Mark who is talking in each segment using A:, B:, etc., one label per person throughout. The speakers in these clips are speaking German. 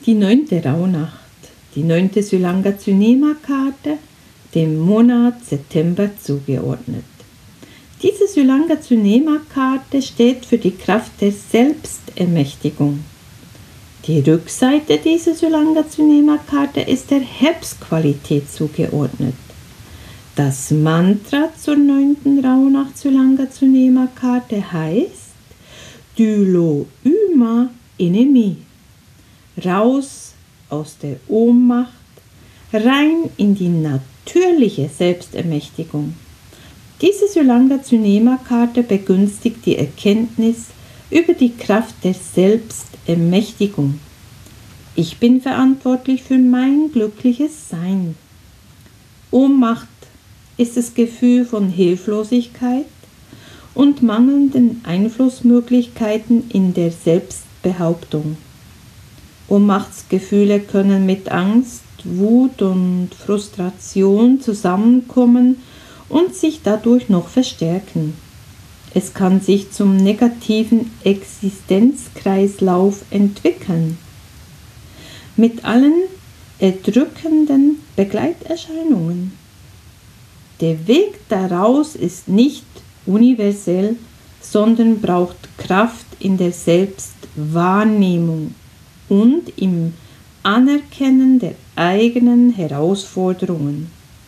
A: Die 9. Rauhnacht, die 9. Sylanga-Tsunema-Karte, dem Monat September zugeordnet. Diese Sylanga-Tsunema-Karte steht für die Kraft der Selbstermächtigung. Die Rückseite dieser Sylanga-Tsunema-Karte ist der Herbstqualität zugeordnet. Das Mantra zur 9. Rauhnacht Sylanga-Tsunema-Karte heißt Dylo Yma Enemi. Raus aus der Ohnmacht, rein in die natürliche Selbstermächtigung. Diese Sylanga-Tsunema-Karte begünstigt die Erkenntnis über die Kraft der Selbstermächtigung. Ich bin verantwortlich für mein glückliches Sein. Ohnmacht ist das Gefühl von Hilflosigkeit und mangelnden Einflussmöglichkeiten in der Selbstbehauptung. Ohnmachtsgefühle können mit Angst, Wut und Frustration zusammenkommen und sich dadurch noch verstärken. Es kann sich zum negativen Existenzkreislauf entwickeln, mit allen erdrückenden Begleiterscheinungen. Der Weg daraus ist nicht universell, sondern braucht Kraft in der Selbstwahrnehmung und im Anerkennen der eigenen Herausforderungen.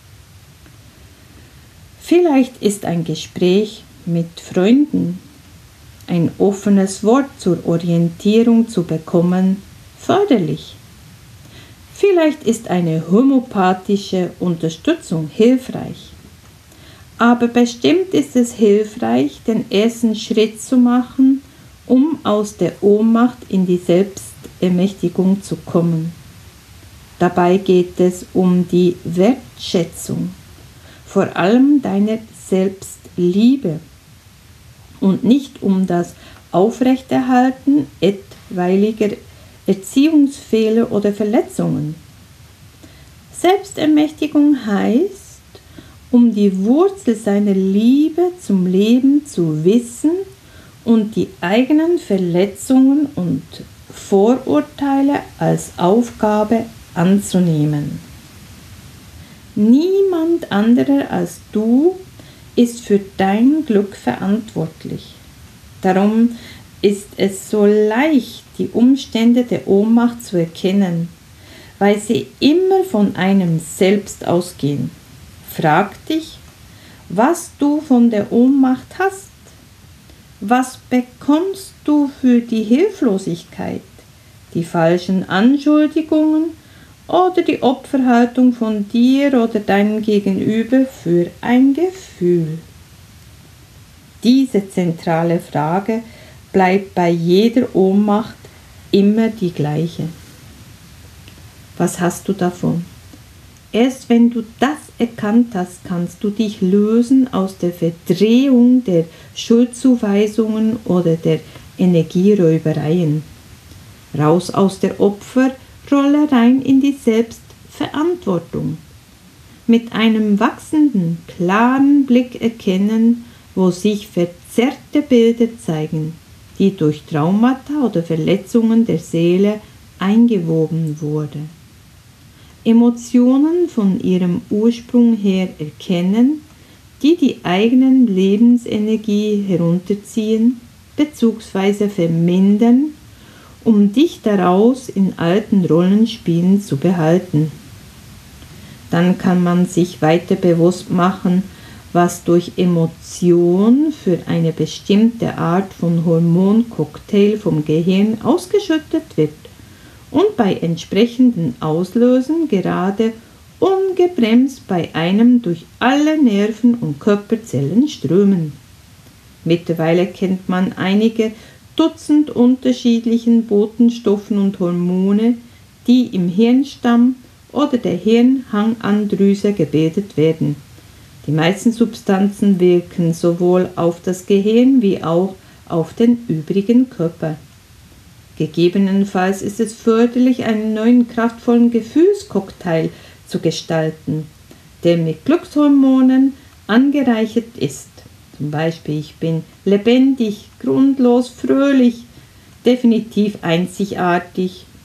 A: Vielleicht ist ein Gespräch mit Freunden, ein offenes Wort zur Orientierung zu bekommen, förderlich. Vielleicht ist eine homöopathische Unterstützung hilfreich. Aber bestimmt ist es hilfreich, den ersten Schritt zu machen, um aus der Ohnmacht in die Selbstermächtigung zu kommen. Dabei geht es um die Wertschätzung, vor allem deiner Selbstliebe, und nicht um das Aufrechterhalten etwaiger Erziehungsfehler oder Verletzungen. Selbstermächtigung heißt, um die Wurzel seiner Liebe zum Leben zu wissen und die eigenen Verletzungen und Vorurteile als Aufgabe anzunehmen. Niemand anderer als du ist für dein Glück verantwortlich. Darum ist es so leicht, die Umstände der Ohnmacht zu erkennen, weil sie immer von einem selbst ausgehen. Frag dich, was du von der Ohnmacht hast. Was bekommst du für die Hilflosigkeit, die falschen Anschuldigungen oder die Opferhaltung von dir oder deinem Gegenüber für ein Gefühl? Diese zentrale Frage bleibt bei jeder Ohnmacht immer die gleiche. Was hast du davon? Erst wenn du das erkannt hast, kannst du dich lösen aus der Verdrehung der Schuldzuweisungen oder der Energieräubereien. Raus aus der Opferrolle, rein in die Selbstverantwortung. Mit einem wachsenden, klaren Blick erkennen, wo sich verzerrte Bilder zeigen, die durch Traumata oder Verletzungen der Seele eingewoben wurden. Emotionen von ihrem Ursprung her erkennen, die die eigenen Lebensenergie herunterziehen bzw. vermindern, um dich daraus in alten Rollenspielen zu behalten. Dann kann man sich weiter bewusst machen, was durch Emotion für eine bestimmte Art von Hormoncocktail vom Gehirn ausgeschüttet wird und bei entsprechenden Auslösen gerade ungebremst bei einem durch alle Nerven und Körperzellen strömen. Mittlerweile kennt man einige Dutzend unterschiedlichen Botenstoffen und Hormone, die im Hirnstamm oder der Hirnhangandrüse gebildet werden. Die meisten Substanzen wirken sowohl auf das Gehirn wie auch auf den übrigen Körper. Gegebenenfalls ist es förderlich, einen neuen kraftvollen Gefühlscocktail zu gestalten, der mit Glückshormonen angereichert ist. Zum Beispiel, ich bin lebendig, grundlos, fröhlich, definitiv einzigartig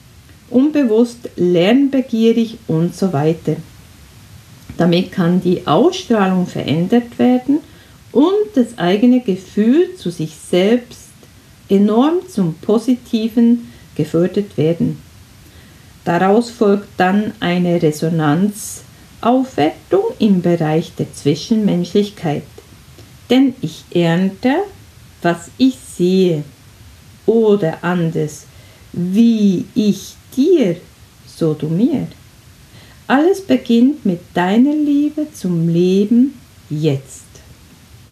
A: unbewusst, lernbegierig und so weiter. Damit kann die Ausstrahlung verändert werden und das eigene Gefühl zu sich selbst enorm zum Positiven gefördert werden. Daraus folgt dann eine Resonanzaufwertung im Bereich der Zwischenmenschlichkeit. Denn ich ernte, was ich sehe. Oder anders, wie ich dir, so du mir. Alles beginnt mit deiner Liebe zum Leben jetzt.